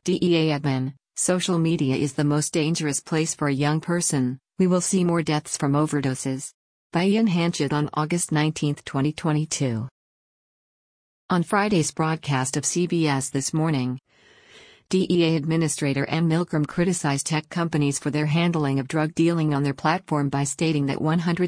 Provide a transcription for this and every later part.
DEA admin, social media is the most dangerous place for a young person. We will see more deaths from overdoses. By Ian Hanchett on August 19, 2022. On Friday's broadcast of CBS This Morning, DEA Administrator Ann Milgram criticized tech companies for their handling of drug dealing on their platform by stating that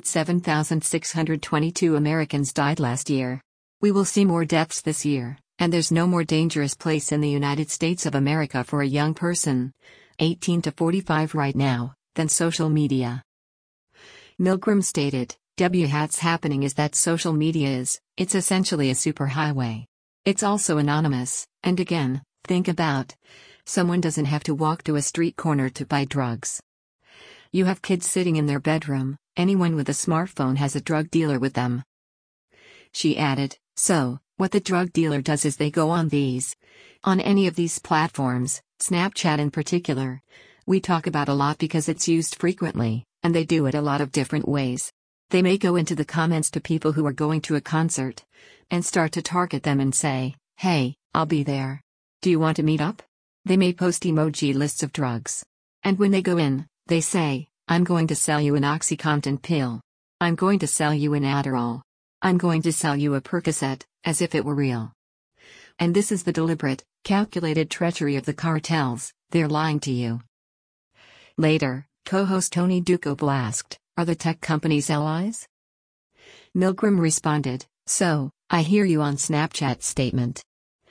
107,622 Americans died last year. We will see more deaths this year, and there's no more dangerous place in the United States of America for a young person, 18 to 45 right now, than social media. Milgram stated, "What's happening is that social media it's essentially a superhighway. It's also anonymous, and again, think about, someone doesn't have to walk to a street corner to buy drugs. You have kids sitting in their bedroom, anyone with a smartphone has a drug dealer with them." She added, "So, what the drug dealer does is they go on any of these platforms, Snapchat in particular. We talk about a lot because it's used frequently, and they do it a lot of different ways. They may go into the comments to people who are going to a concert and start to target them and say, 'Hey, I'll be there. Do you want to meet up?' They may post emoji lists of drugs. And when they go in, they say, 'I'm going to sell you an OxyContin pill. I'm going to sell you an Adderall. I'm going to sell you a Percocet,' as if it were real. And this is the deliberate, calculated treachery of the cartels. They're lying to you." Later, co-host Tony Dokoupil asked, "Are the tech companies allies?" Milgram responded, "So, I hear you on Snapchat statement.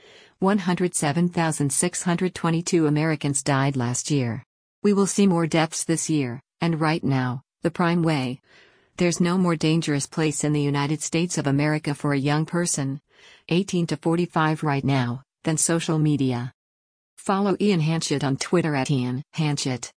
107,622 Americans died last year. We will see more deaths this year, and right now, the prime way. There's no more dangerous place in the United States of America for a young person, 18 to 45 right now, than social media." Follow Ian Hanchett on Twitter @IanHanchett.